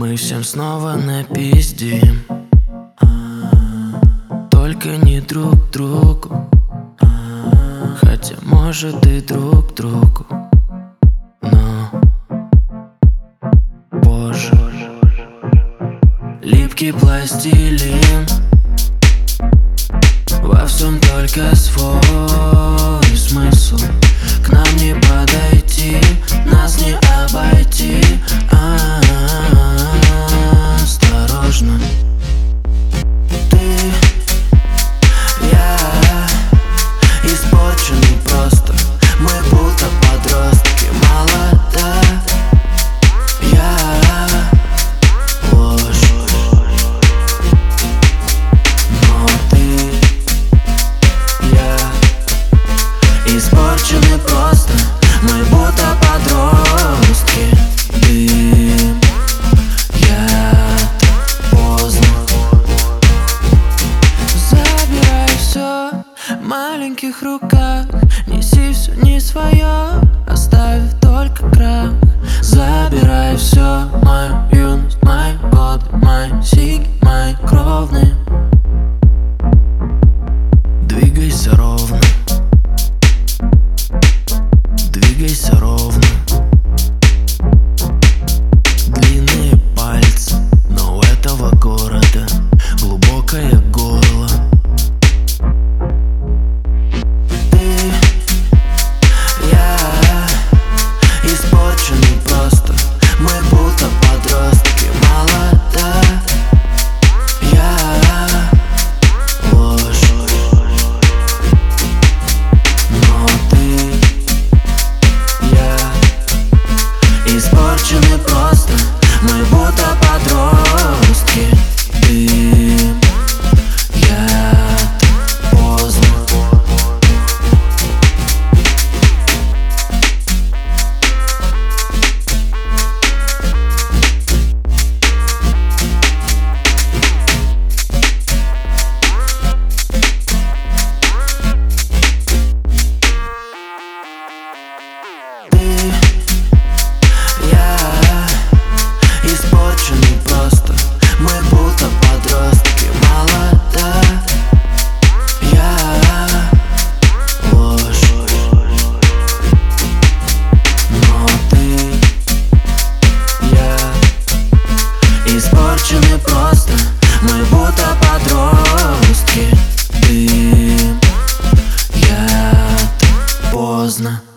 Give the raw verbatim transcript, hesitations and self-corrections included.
Мы всем снова напиздим, только не друг другу, хотя может и друг другу. Но, боже, липкий пластилин, во всем только свой смысл. К нам не подойти, нас не обойти. Осторожно, ты, я, испорчены просто. Мы будто подростки, молода. Я ложь, но ты, я, испорчены просто. Мы будто подростки. Дым, яд, поздно. Забирай все в маленьких руках, неси все не свое, оставив только крах. Забирай все, мою юность, мои годы, мои сиги, мои кровные. Двигайся ровно, двигайся ровно. Длинные пальцы, но у этого города глубокое горло. Ты, я, испорчены просто. Мы будто подростки, молода. Я ложь, но ты, я, испорчены просто. Мы будто подростки. Дым, яд, поздно. Ты, я, испорчены просто. Мы будто подростки, молода. Я ложь, но ты, я, испорчены просто. Мы будто подростки. Дым, яд, поздно.